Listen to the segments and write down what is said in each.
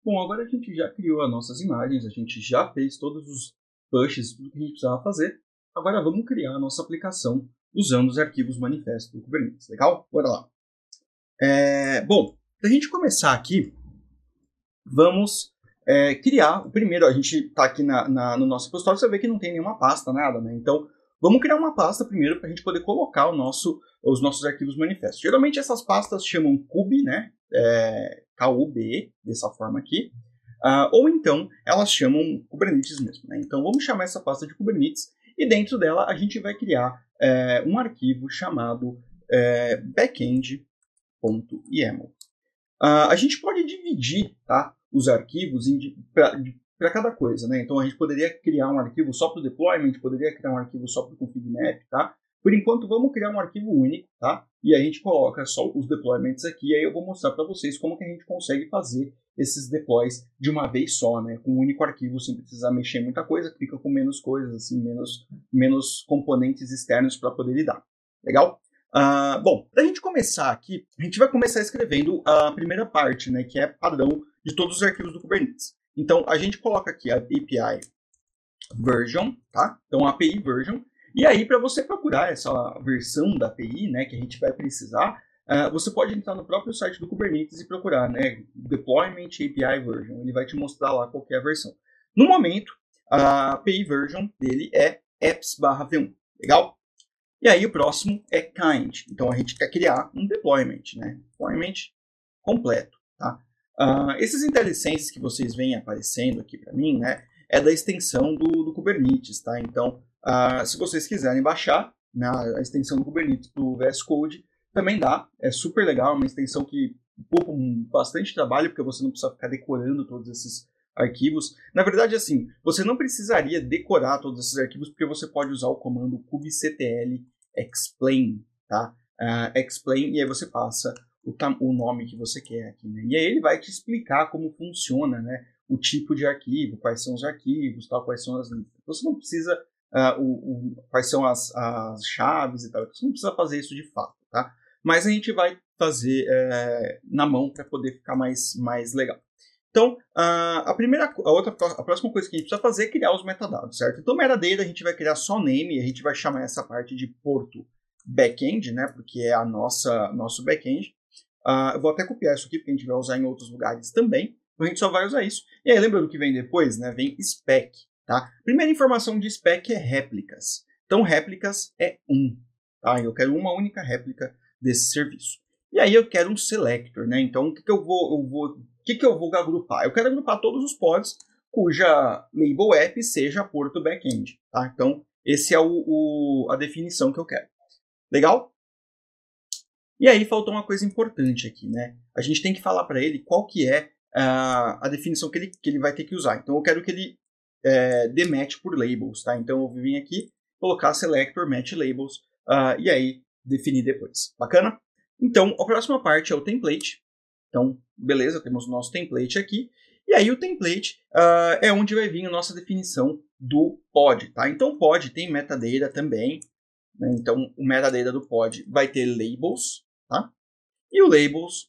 Bom, agora a gente já criou as nossas imagens, a gente já fez todos os pushes, tudo que a gente precisava fazer. Agora vamos criar a nossa aplicação usando os arquivos manifesto do Kubernetes. Legal? Bora lá. Bom, para a gente começar aqui, vamos criar o primeiro. A gente está aqui no nosso repositório, você vê que não tem nenhuma pasta, nada, né? Então, vamos criar uma pasta primeiro para a gente poder colocar os nossos arquivos manifestos. Geralmente essas pastas chamam kub, né? KUBE, dessa forma aqui. Ou então elas chamam Kubernetes mesmo, né? Então vamos chamar essa pasta de Kubernetes e dentro dela a gente vai criar um arquivo chamado backend.yaml. A gente pode dividir, tá, os arquivos para cada coisa, né? Então a gente poderia criar um arquivo só para o deployment, poderia criar um arquivo só para o config map, tá? Por enquanto vamos criar um arquivo único, tá? E a gente coloca só os deployments aqui, e aí eu vou mostrar para vocês como que a gente consegue fazer esses deploys de uma vez só, né? Com um único arquivo, sem precisar mexer em muita coisa, fica com menos coisas, assim, menos componentes externos para poder lidar. Legal? Bom, para a gente começar aqui, a gente vai começar escrevendo a primeira parte, né? Que é padrão de todos os arquivos do Kubernetes. Então, a gente coloca aqui a API version, tá? Então, a API version. E aí, para você procurar essa versão da API, né, que a gente vai precisar, você pode entrar no próprio site do Kubernetes e procurar, né, Deployment API Version. Ele vai te mostrar lá qual que é a versão. No momento, a API version dele é apps/v1. Legal? E aí, o próximo é kind. Então, a gente quer criar um deployment, né? Deployment completo, tá? Esses IntelliSenses que vocês veem aparecendo aqui para mim, né, é da extensão do Kubernetes, tá? Então, se vocês quiserem baixar a extensão do Kubernetes para o VS Code, também dá. É super legal, é uma extensão que poupa bastante trabalho, porque você não precisa ficar decorando todos esses arquivos. Na verdade, assim, você não precisaria decorar todos esses arquivos, porque você pode usar o comando kubectl explain, tá? Explain, e aí você passa o nome que você quer aqui, né? E aí ele vai te explicar como funciona, né? O tipo de arquivo, quais são os arquivos, tal, quais são as listas. Você não precisa quais são as chaves e tal. Você não precisa fazer isso de fato, tá? Mas a gente vai fazer na mão para poder ficar mais legal. Então, a próxima coisa que a gente precisa fazer é criar os metadados, certo? Então, metadata, a gente vai criar só name, a gente vai chamar essa parte de porto backend, né? Porque é nosso backend. Eu vou até copiar isso aqui, porque a gente vai usar em outros lugares também. Então, a gente só vai usar isso. E aí, lembrando que vem depois, né? Vem spec, tá? Primeira informação de spec é réplicas. Então, réplicas é 1, tá? Eu quero uma única réplica desse serviço. E aí eu quero um selector, né? Então, o que eu vou agrupar? Eu quero agrupar todos os pods cuja label app seja porto backend, tá? Então, esse é a definição que eu quero. Legal? E aí faltou uma coisa importante aqui, né? A gente tem que falar para ele qual que é a definição que ele vai ter que usar. Então, eu quero que ele dê match por labels, tá? Então, eu vou vir aqui, colocar selector match labels, e aí definir depois. Bacana? Então, a próxima parte é o template. Então, beleza, temos o nosso template aqui. E aí o template é onde vai vir a nossa definição do pod, tá? Então, o pod tem metadata também, né? Então, o metadata do pod vai ter labels, tá? E o labels,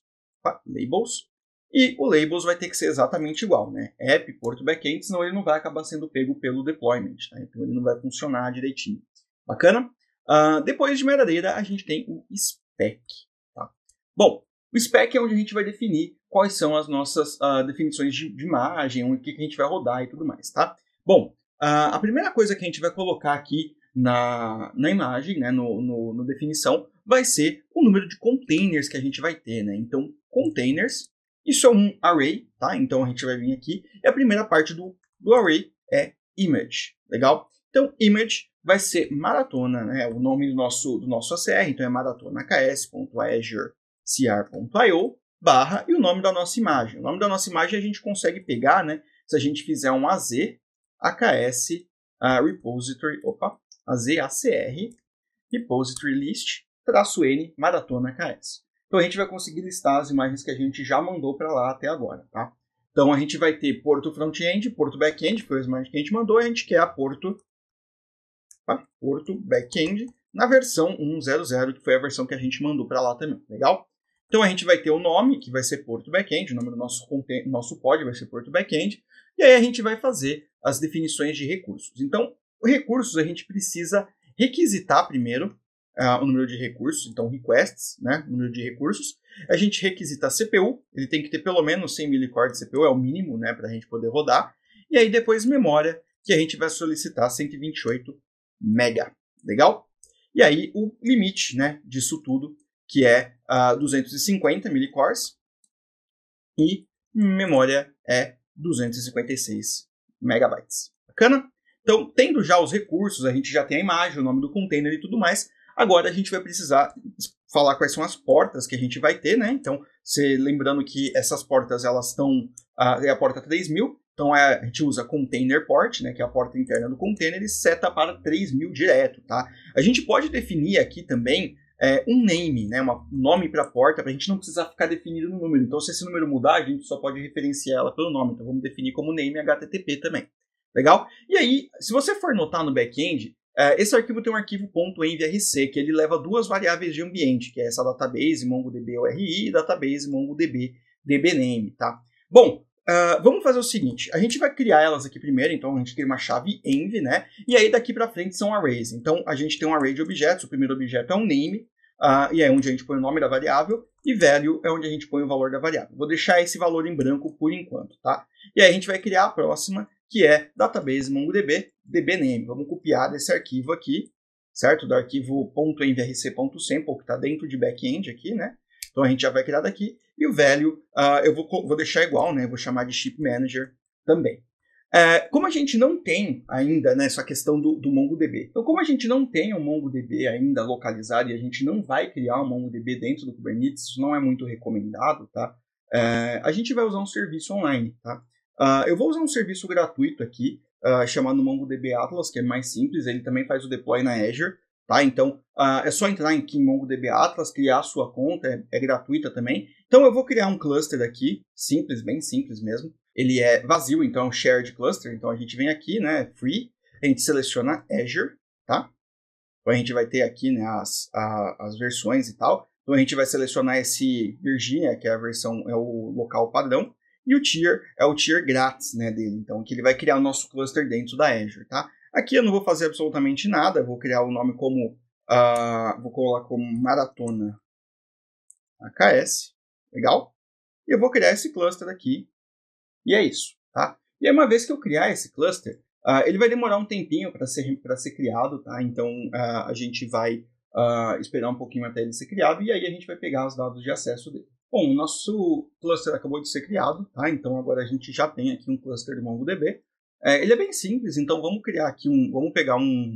e o labels vai ter que ser exatamente igual, né? App, porto, backend, senão ele não vai acabar sendo pego pelo deployment, tá? Então, ele não vai funcionar direitinho. Bacana? Depois de metadata, a gente tem o spec, tá? Bom, o spec é onde a gente vai definir quais são as nossas definições de imagem, o que a gente vai rodar e tudo mais, tá? Bom, a primeira coisa que a gente vai colocar aqui na imagem, né, no definição, vai ser o número de containers que a gente vai ter, né? Então, containers, isso é um array, tá? Então, a gente vai vir aqui, e a primeira parte do array é image, legal? Então, image vai ser maratona, né? O nome do nosso ACR, então é maratona.ks.azure.cr.io / e o nome da nossa imagem. O nome da nossa imagem a gente consegue pegar, né? Se a gente fizer um AZ, AKS, repository, AZACR, repository list, -n, maratona KS. Então a gente vai conseguir listar as imagens que a gente já mandou para lá até agora, tá? Então a gente vai ter porto front-end, porto back-end, foi as imagens que a gente mandou, a gente quer a porto back-end na versão 1.0.0, que foi a versão que a gente mandou para lá também, legal? Então a gente vai ter o nome, que vai ser Porto Backend, o nome do nosso pod vai ser Porto Backend, e aí a gente vai fazer as definições de recursos. Então, recursos a gente precisa requisitar primeiro o número de recursos, então requests, né, o número de recursos. A gente requisita a CPU, ele tem que ter pelo menos 100 milicore de CPU, é o mínimo, né, para a gente poder rodar. E aí depois memória, que a gente vai solicitar 128 MB. Legal? E aí o limite, né, disso tudo, que é 250 milicores, e memória é 256 megabytes. Bacana? Então, tendo já os recursos, a gente já tem a imagem, o nome do container e tudo mais. Agora a gente vai precisar falar quais são as portas que a gente vai ter, né? Então, lembrando que essas portas, elas estão... é a porta 3000, então a gente usa container port, né, que é a porta interna do container, e seta para 3000 direto, tá? A gente pode definir aqui também um name, né, um nome para a porta, para a gente não precisar ficar definindo no número. Então, se esse número mudar, a gente só pode referenciar ela pelo nome. Então, vamos definir como name HTTP também. Legal? E aí, se você for notar no back-end, esse arquivo tem um arquivo .envrc, que ele leva duas variáveis de ambiente, que é essa database MongoDB URI e database MongoDB DBName, tá? Bom, vamos fazer o seguinte, a gente vai criar elas aqui primeiro, então a gente tem uma chave env, né? E aí daqui para frente são arrays. Então a gente tem um array de objetos, o primeiro objeto é um name, e é onde a gente põe o nome da variável, e value é onde a gente põe o valor da variável. Vou deixar esse valor em branco por enquanto, tá? E aí a gente vai criar a próxima, que é database MongoDB DBName. Vamos copiar desse arquivo aqui, certo? Do arquivo .envrc.sample, que está dentro de backend aqui, né? Então a gente já vai criar daqui. E o value eu vou deixar igual, né? Vou chamar de ship manager também. Como a gente não tem ainda, né, essa questão do MongoDB. Então, como a gente não tem um MongoDB ainda localizado e a gente não vai criar um MongoDB dentro do Kubernetes, isso não é muito recomendado, tá? A gente vai usar um serviço online, tá? Eu vou usar um serviço gratuito aqui, chamado MongoDB Atlas, que é mais simples, ele também faz o deploy na Azure, tá? Então, é só entrar aqui em MongoDB Atlas, criar a sua conta, é gratuita também. Então, eu vou criar um cluster aqui, simples, bem simples mesmo. Ele é vazio, então é um shared cluster, então a gente vem aqui, né, free, a gente seleciona Azure, tá? Então, a gente vai ter aqui, né, as versões e tal. Então, a gente vai selecionar esse Virginia, que é a versão, é o local padrão. E o tier é o tier grátis, né, dele. Então, que ele vai criar o nosso cluster dentro da Azure, tá? Aqui eu não vou fazer absolutamente nada. Eu vou criar o nome como... vou colocar como Maratona AKS. Legal? E eu vou criar esse cluster aqui. E é isso, tá? E aí, uma vez que eu criar esse cluster, ele vai demorar um tempinho para ser criado, tá? Então, a gente vai esperar um pouquinho até ele ser criado. E aí, a gente vai pegar os dados de acesso dele. Bom, o nosso cluster acabou de ser criado, tá? Então agora a gente já tem aqui um cluster de MongoDB. Ele é bem simples, então vamos criar aqui vamos pegar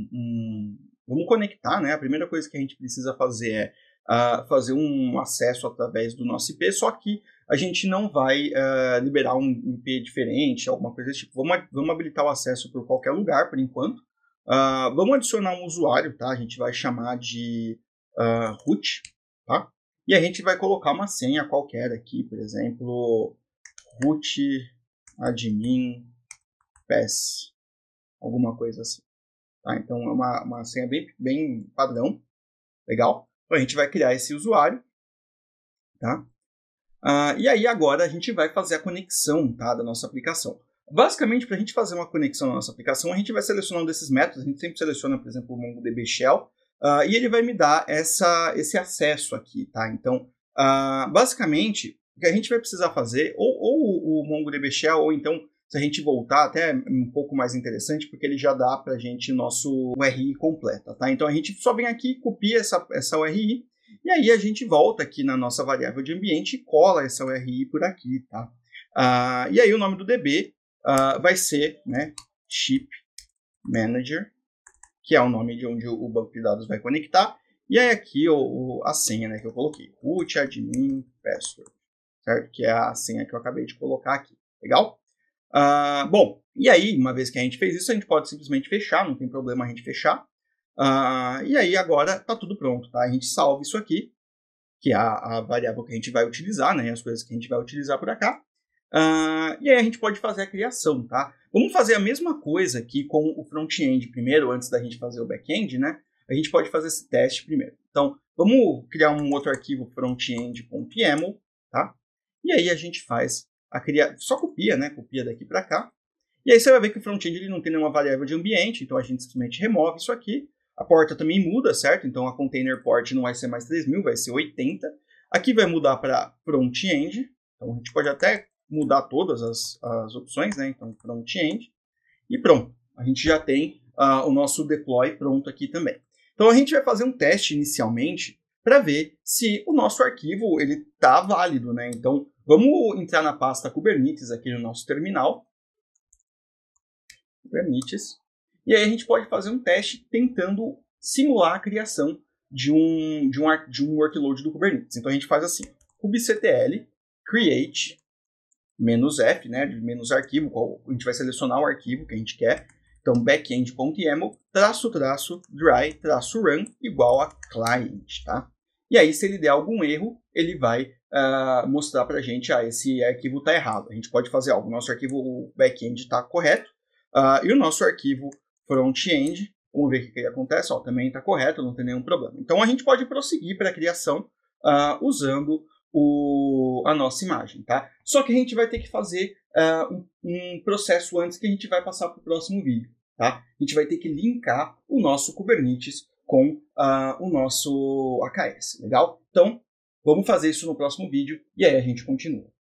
vamos conectar, né? A primeira coisa que a gente precisa fazer é fazer um acesso através do nosso IP, só que a gente não vai liberar um IP diferente, alguma coisa desse tipo. Vamos habilitar o acesso por qualquer lugar, por enquanto. Vamos adicionar um usuário, tá? A gente vai chamar de root, tá? E a gente vai colocar uma senha qualquer aqui, por exemplo, root admin pass, alguma coisa assim. Tá? Então é uma senha bem padrão, legal? Então a gente vai criar esse usuário, tá? E aí agora a gente vai fazer a conexão, tá, da nossa aplicação. Basicamente, para a gente fazer uma conexão na nossa aplicação, a gente vai selecionar um desses métodos. A gente sempre seleciona, por exemplo, o MongoDB Shell, e ele vai me dar esse acesso aqui, tá? Então, basicamente, o que a gente vai precisar fazer, ou o MongoDB Shell, ou então, se a gente voltar, até um pouco mais interessante, porque ele já dá para a gente o nosso URI completa, tá? Então, a gente só vem aqui, copia essa URI, e aí a gente volta aqui na nossa variável de ambiente e cola essa URI por aqui, tá? E aí o nome do DB vai ser, né, ship manager, que é o nome de onde o banco de dados vai conectar. E aí aqui a senha, né, que eu coloquei, root admin password, certo? Que é a senha que eu acabei de colocar aqui, legal? Bom, e aí, uma vez que a gente fez isso, a gente pode simplesmente fechar, não tem problema a gente fechar. E aí agora tá tudo pronto, tá? A gente salva isso aqui, que é a variável que a gente vai utilizar, né? As coisas que a gente vai utilizar por cá. E aí a gente pode fazer a criação, tá? Vamos fazer a mesma coisa aqui com o front-end primeiro, antes da gente fazer o back-end, né? A gente pode fazer esse teste primeiro. Então, Vamos criar um outro arquivo frontend.yaml, tá? E aí a gente faz só copia, né? Copia daqui para cá. E aí você vai ver que o front-end ele não tem nenhuma variável de ambiente, então a gente simplesmente remove isso aqui. A porta também muda, certo? Então a container port não vai ser mais 3000, vai ser 80. Aqui vai mudar para front-end. Então a gente pode até mudar todas as opções, né? Então front-end. E pronto, a gente já tem o nosso deploy pronto aqui também. Então a gente vai fazer um teste inicialmente para ver se o nosso arquivo ele está válido, né? Então vamos entrar na pasta Kubernetes aqui no nosso terminal. Kubernetes. E aí a gente pode fazer um teste tentando simular a criação de um workload do Kubernetes. Então a gente faz assim, kubectl create -f, né, de -arquivo, a gente vai selecionar o arquivo que a gente quer. Então backend.yaml --dry--run igual a client, tá? E aí se ele der algum erro, ele vai mostrar para a gente, esse arquivo está errado. A gente pode fazer algo, nosso arquivo backend está correto, e o nosso arquivo front-end, vamos ver o que acontece, também está correto, não tem nenhum problema. Então a gente pode prosseguir para a criação usando a nossa imagem, tá? Só que a gente vai ter que fazer um processo antes que a gente vai passar para o próximo vídeo, tá? A gente vai ter que linkar o nosso Kubernetes com o nosso AKS, legal? Então, vamos fazer isso no próximo vídeo e aí a gente continua.